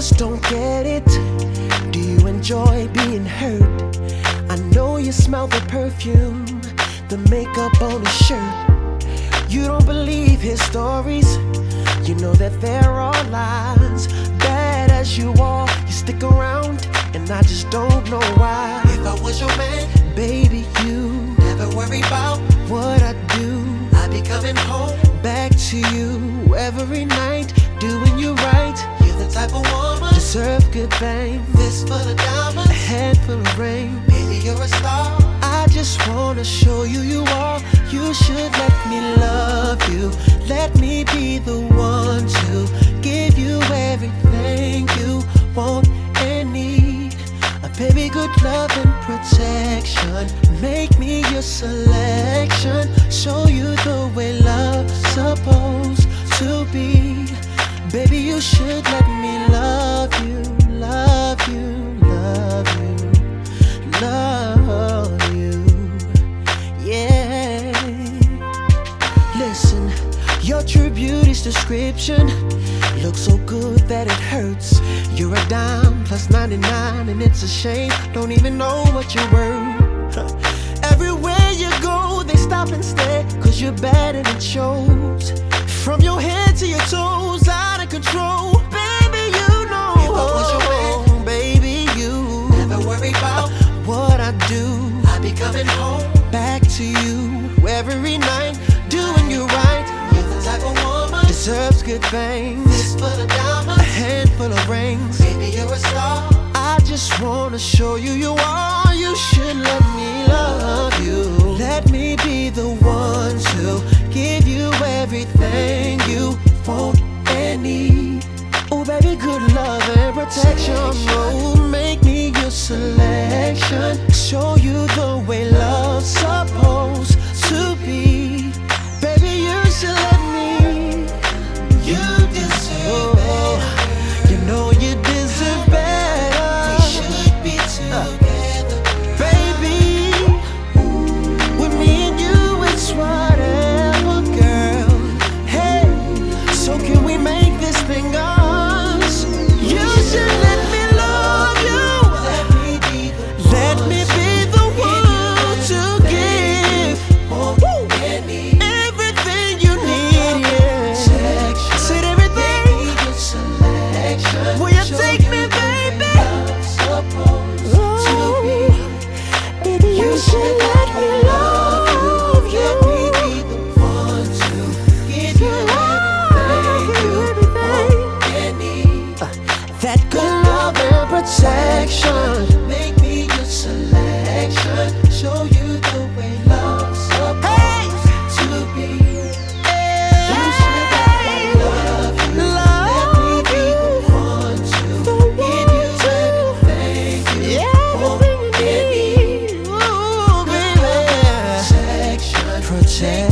just don't get it. Do you enjoy being hurt? I know you smell the perfume, the makeup on his shirt. You don't believe his stories. You know that there are lies. Bad as you are, you stick around, and I just don't know why. If I was your man, baby, you never worry about what I do. I'd be coming home Back to you every night, doing you right. You're the type of woman Deserve good fame, fist full of a diamonds. handful of rain. Baby, you're a star. I just wanna show you you are. You should let me love you. Let me be the one to give you everything you want and need. A baby, good love and protection. Make me your selection. Show you the way love's supposed to be. Baby, you should let me love you, love you, love you, love you. Yeah. Listen, your true beauty's description looks so good that it hurts. You're a dime plus 99, and it's a shame. Don't even know what you're worth. Everywhere you go, they stop and stare, 'cause you're bad and it shows. From your head to your toes, out of control. Baby, you know. If I was your man, baby, you never worry about what I do. I'd be coming home Back to you every night, doing you right. You're the type of woman Deserves good things, fist full of a diamonds. handful of rings. Baby, you're a star. I just wanna show you you are. You should let me love you. Let me be the one to give you everything you want and need. Oh baby, good love and protection. Oh, make me your selection. Show you the way love's supposed to be. Baby, you should let me. You deserve better. You know you deserve better. We should be together, Baby, with me and you, it's whatever, girl. Hey, so can we make this thing us? You should let me love you. Let me be the Let me be the one to give one and need. everything you need. Yeah. Said everything. Your selection. Will you take me, baby? Supposed to be. Baby, you should let me love you. Let me be the one to give you everything you want and need. That good love and protection. Make me your selection. Show you the way love's supposed to be. You should let me love you. Let me be the one to give you everything you want and need. Ooh, baby. Protection. Protect.